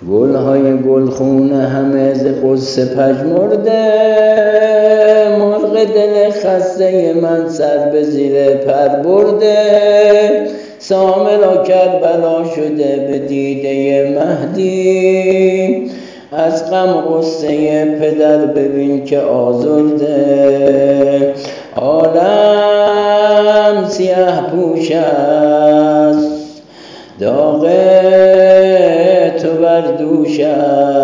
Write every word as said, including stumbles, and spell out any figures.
گلهای گلخون همه ز غصه پژمرده، مرغ دل خسته من سر به زیر پر برده. سامرا کربلا شده به دیده مهدی، از غم غصه پدر ببین که آزرده. عالم سیه پوش است، داغ تو بر دوش است.